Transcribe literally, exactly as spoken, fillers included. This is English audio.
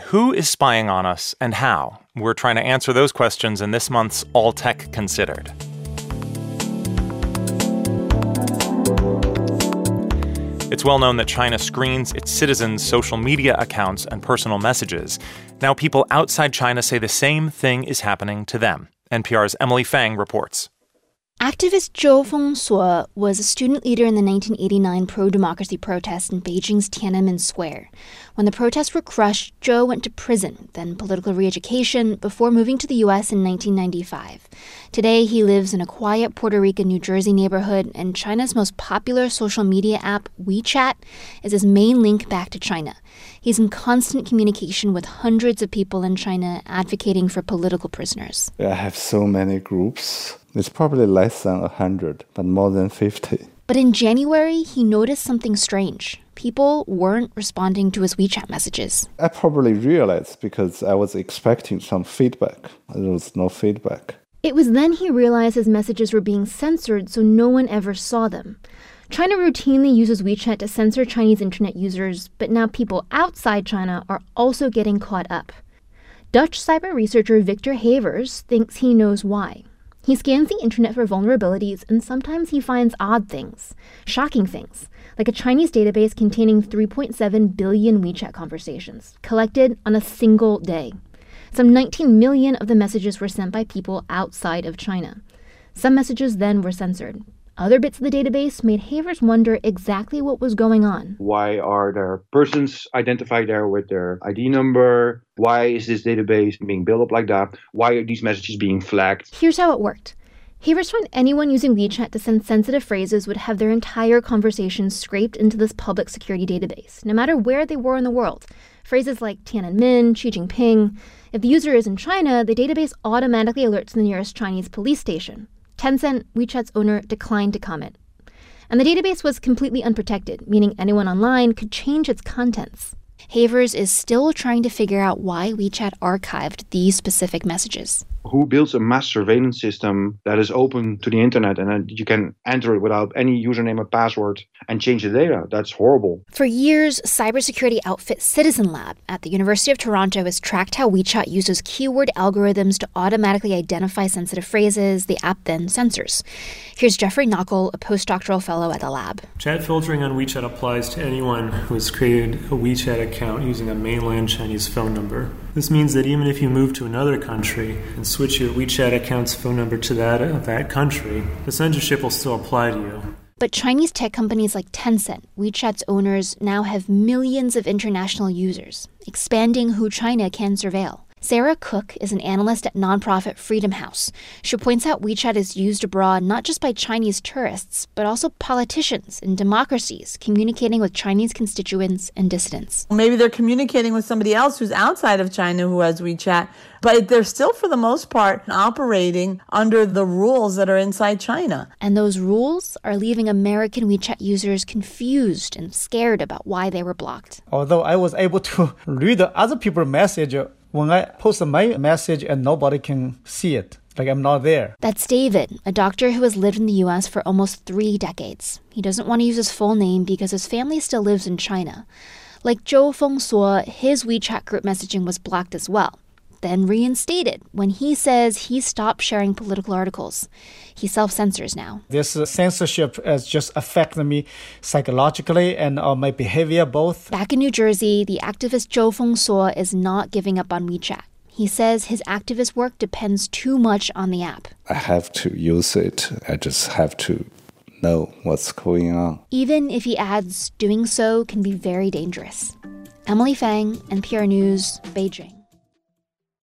Who is spying on us and how? We're trying to answer those questions in this month's All Tech Considered. It's well known that China screens its citizens' social media accounts and personal messages. Now people outside China say the same thing is happening to them. N P R's Emily Fang reports. Activist Zhou Fengsuo was a student leader in the nineteen eighty-nine pro-democracy protest in Beijing's Tiananmen Square. When the protests were crushed, Zhou went to prison, then political re-education, before moving to the U S in nineteen ninety-five. Today, he lives in a quiet Puerto Rican, New Jersey neighborhood, and China's most popular social media app, WeChat, is his main link back to China. He's in constant communication with hundreds of people in China advocating for political prisoners. I have so many groups. It's probably less than one hundred, but more than fifty. But in January, he noticed something strange. People weren't responding to his WeChat messages. I probably realized because I was expecting some feedback. There was no feedback. It was then he realized his messages were being censored, so no one ever saw them. China routinely uses WeChat to censor Chinese internet users, but now people outside China are also getting caught up. Dutch cyber researcher Victor Havers thinks he knows why. He scans the internet for vulnerabilities, and sometimes he finds odd things, shocking things, like a Chinese database containing three point seven billion WeChat conversations, collected on a single day. Some nineteen million of the messages were sent by people outside of China. Some messages then were censored. Other bits of the database made Havers wonder exactly what was going on. Why are there persons identified there with their I D number? Why is this database being built up like that? Why are these messages being flagged? Here's how it worked. Havers found anyone using WeChat to send sensitive phrases would have their entire conversations scraped into this public security database, no matter where they were in the world. Phrases like Tiananmen, Xi Jinping. If the user is in China, the database automatically alerts the nearest Chinese police station. Tencent, WeChat's owner, declined to comment. And the database was completely unprotected, meaning anyone online could change its contents. Havers is still trying to figure out why WeChat archived these specific messages. Who builds a mass surveillance system that is open to the internet and then you can enter it without any username or password and change the data? That's horrible. For years, cybersecurity outfit Citizen Lab at the University of Toronto has tracked how WeChat uses keyword algorithms to automatically identify sensitive phrases the app then censors. Here's Jeffrey Knockel, a postdoctoral fellow at the lab. Chat filtering on WeChat applies to anyone who has created a WeChat account using a mainland Chinese phone number. This means that even if you move to another country and switch your WeChat account's phone number to that of that country, the censorship will still apply to you. But Chinese tech companies like Tencent, WeChat's owners, now have millions of international users, expanding who China can surveil. Sarah Cook is an analyst at nonprofit Freedom House. She points out WeChat is used abroad not just by Chinese tourists, but also politicians and democracies communicating with Chinese constituents and dissidents. Maybe they're communicating with somebody else who's outside of China who has WeChat, but they're still, for the most part, operating under the rules that are inside China. And those rules are leaving American WeChat users confused and scared about why they were blocked. Although I was able to read other people's message, when I post my message and nobody can see it, like I'm not there. That's David, a doctor who has lived in the U S for almost three decades. He doesn't want to use his full name because his family still lives in China. Like Zhou Fengsuo, his WeChat group messaging was blocked as well, then reinstated when he says he stopped sharing political articles. He self-censors now. This uh, censorship has just affected me psychologically and uh, my behavior both. Back in New Jersey, the activist Zhou Fengsuo is not giving up on WeChat. He says his activist work depends too much on the app. I have to use it. I just have to know what's going on. Even if he adds doing so can be very dangerous. Emily Fang, N P R News, Beijing.